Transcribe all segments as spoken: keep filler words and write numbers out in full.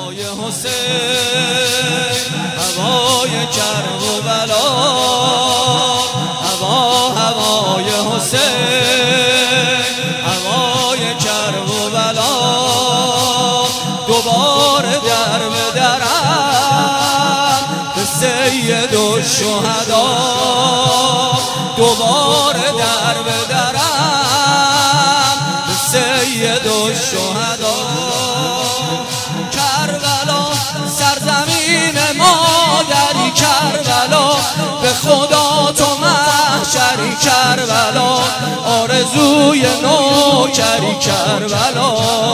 هوای حسین، هوای کرب و بلا، هوا هوای حسین، هوای کرب و بلا، دوباره در به درم به سید الشهدا، دوباره در به درم به سید الشهدا. کربلا سرزمین مادری، کربلا به خدا تو محشری، کربلا آرزوی نوکری، کربلا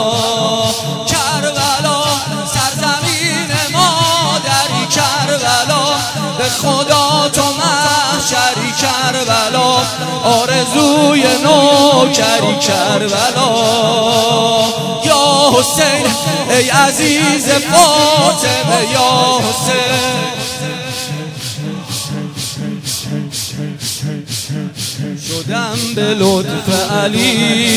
کربلا سرزمین مادری، کربلا به خدا تو محشری، کربلا آرزوی نوکری، کربلا. یا حسین ای عزیز فاطمه، یا حسین شدم به لطف علی،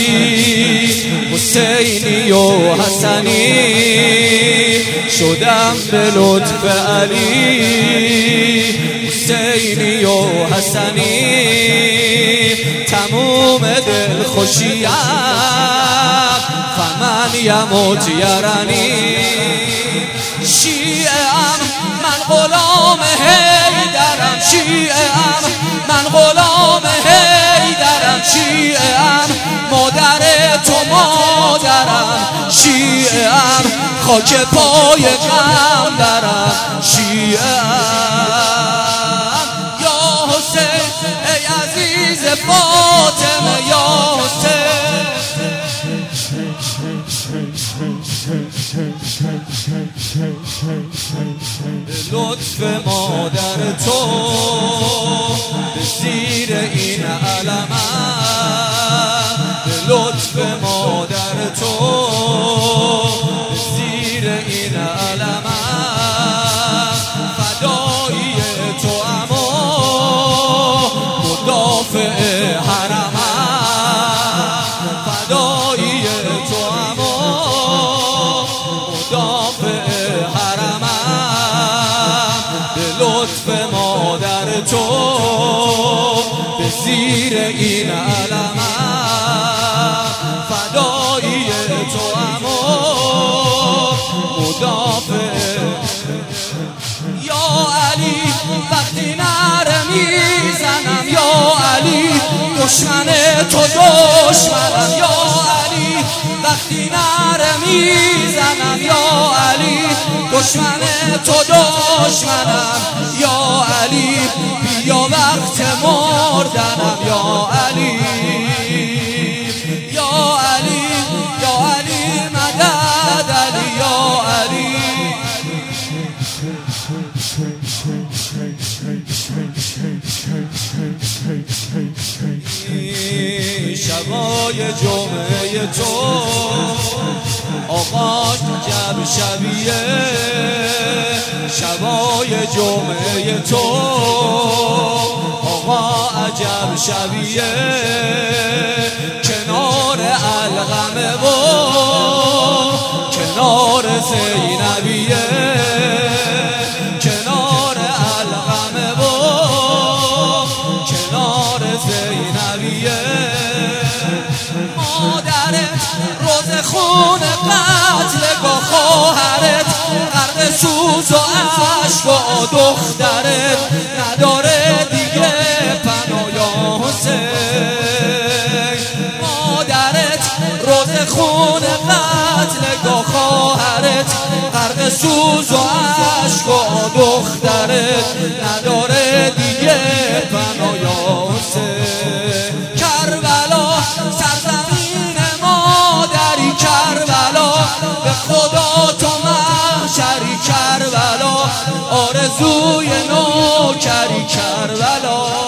حسینی و حسنی، شدم به لطف علی، حسینی و حسنی، تموم دل خوشیم فمن یموت یرنی. شیعه‌ام من غلام حیدرم، شیعه‌ام من غلام حیدرم، شیعه‌ام مادر تو مادرم، شیعه‌ام خاک پای قمبرم، شیعه‌ام. یا حسین ای عزیز فاطمه، یا حسین به لطف مادر تو به زیر این علمم، به لطف مادر تو به زیر این علمم، فدایی تو اما مدافع حرمم، فدایی تو اما مدافع حرمم، به لطف مادر تو به زیر این علمم، فدایی تو اما مدافع. یا علی وقتی نره میزنم، یا علی دشمن تو دشمنم، یا علی وقتی نره میزنم، یا علی دشمن تو دشمنم، یا علی بیا وقت مردنم، یا علی یا علی یا علی مدد علی، یا علی. شبای جمعه تو آقا جب شبیه، شبای جمعه تو آقا عجب شبیه، کنار القمه و کنار زینبیه، کنار القمه و کنار زینبیه. مادرت روز خون قتلگاه، خواهرت غرق سوز و عشق و دخترت نداره دیگه پناه، یا حسین. مادرت روز خون قتلگاه، خواهرت غرق سوز و عشق و دخترت نداره دیگه پناه، یا حسین. کربلا سرزمین مادری، کربلا به خدا تو محشری، کربلا آرزوی نوکری، کربلا.